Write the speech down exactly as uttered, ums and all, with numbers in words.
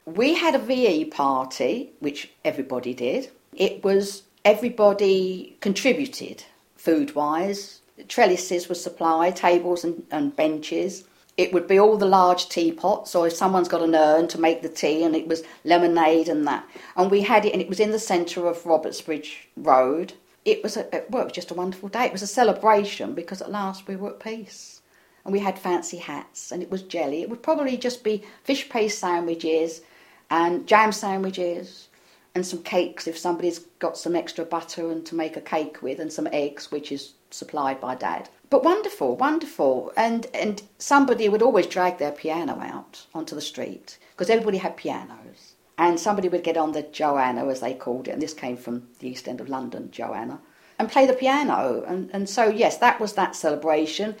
We had a V E party, which everybody did. It was everybody contributed food-wise. Trellises were supplied, tables and, and benches. It would be all the large teapots, or if someone's got an urn to make the tea, and it was lemonade and that. And we had it, and it was in the centre of Robertsbridge Road. It was, a, well, it was just a wonderful day. It was a celebration because at last we were at peace. And we had fancy hats, and it was jelly. It would probably just be fish paste sandwiches and jam sandwiches and some cakes if somebody's got some extra butter and to make a cake with, and some eggs, which is supplied by Dad. But wonderful, wonderful. And and somebody would always drag their piano out onto the street because everybody had pianos. And somebody would get on the Joanna, as they called it, and this came from the East End of London, Joanna, and play the piano. And, and so, yes, that was that celebration.